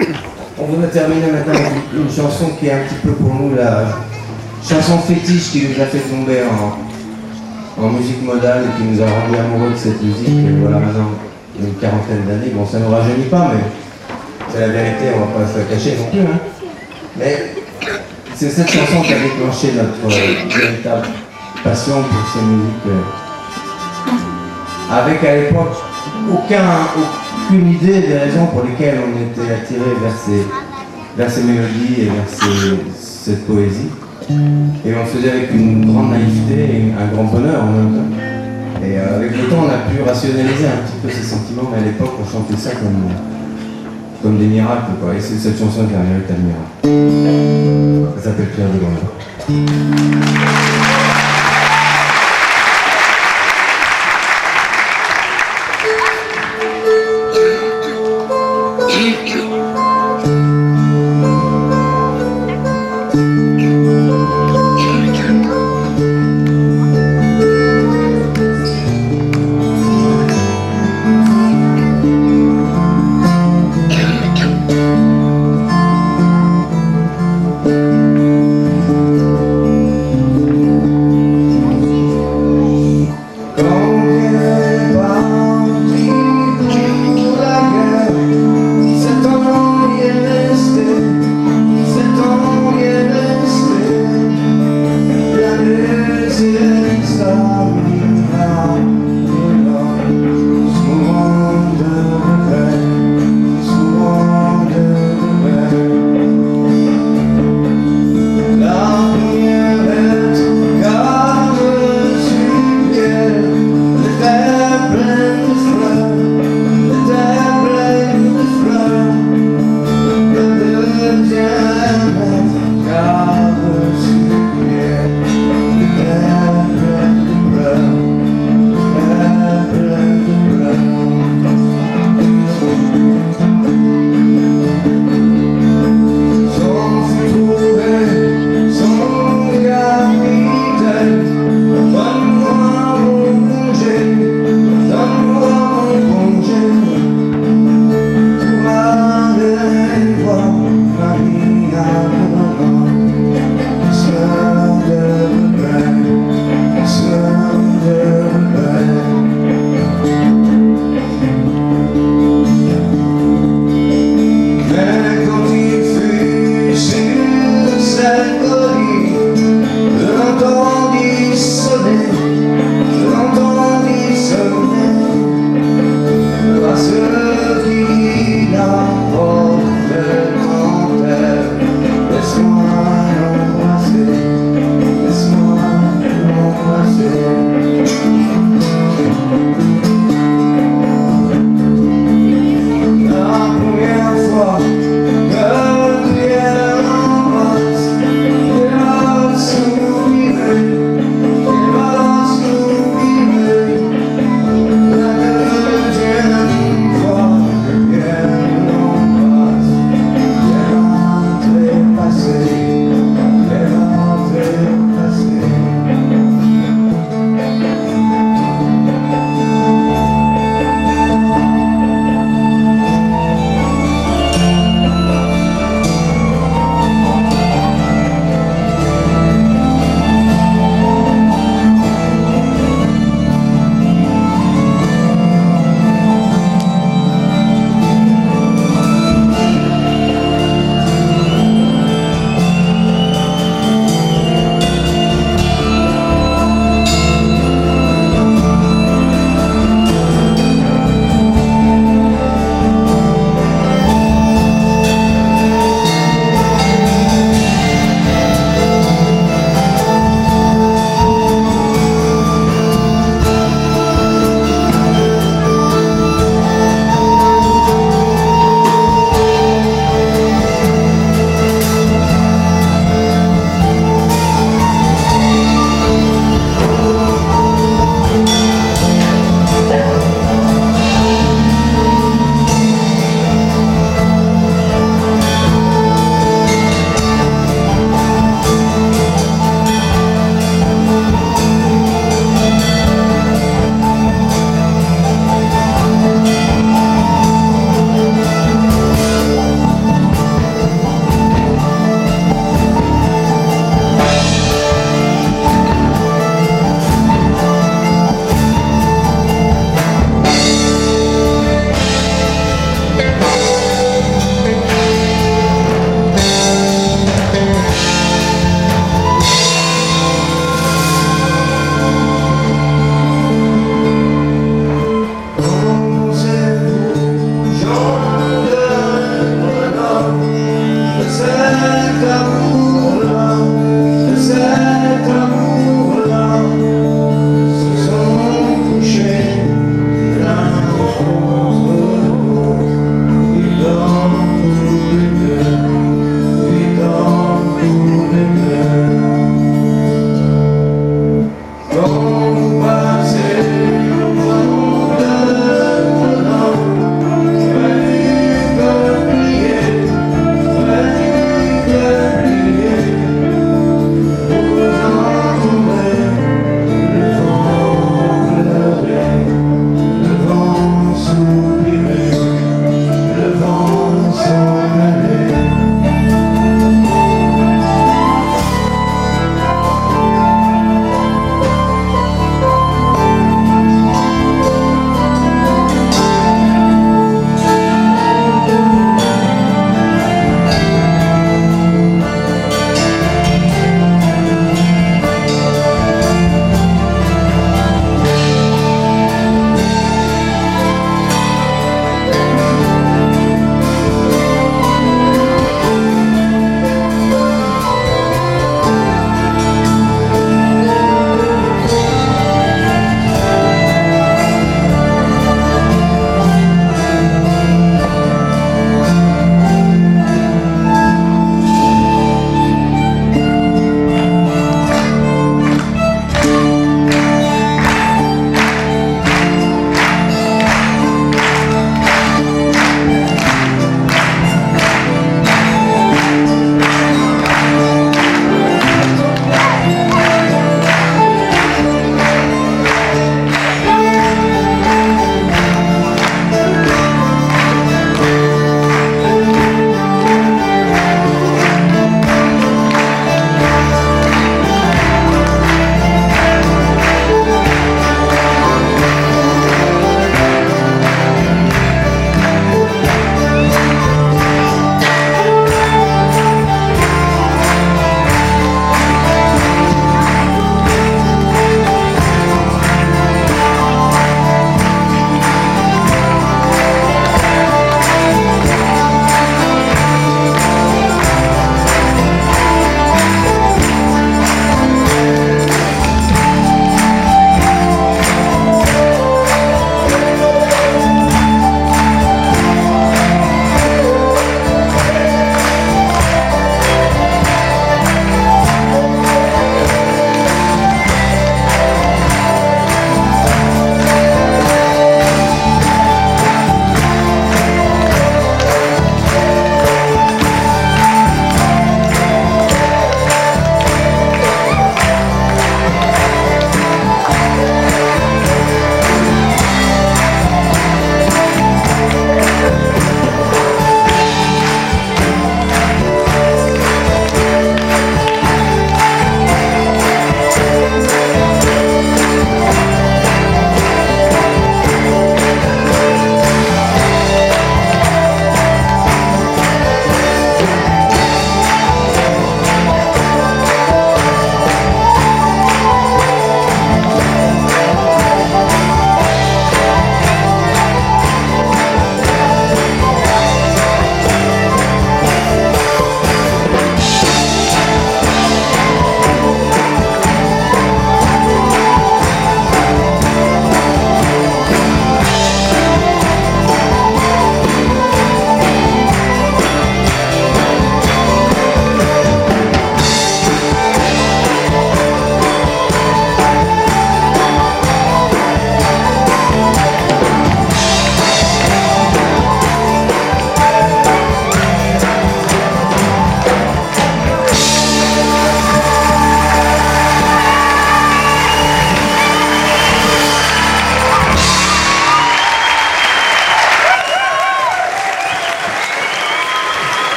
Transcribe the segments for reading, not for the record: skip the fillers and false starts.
On voudrait terminer maintenant avec une chanson qui est un petit peu pour nous la chanson fétiche qui nous a fait tomber en musique modale et qui nous a rendu amoureux de cette musique. Et voilà, maintenant une quarantaine d'années. Bon, ça ne nous rajeunit pas, mais c'est la vérité, on va pas se la cacher non plus. Hein. Mais c'est cette chanson qui a déclenché notre véritable passion pour ces musiques. Avec à l'époque aucune idée des raisons pour lesquelles on était attiré vers ces mélodies et vers cette poésie. Et on le faisait avec une grande naïveté et un grand bonheur en même temps. Et avec le temps, on a pu rationaliser un petit peu ces sentiments, mais à l'époque, on chantait ça comme des miracles, quoi. Et c'est cette chanson qui est un véritable miracle. Ça s'appelle Pierre de Grandeur.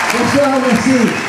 Bonsoir, merci.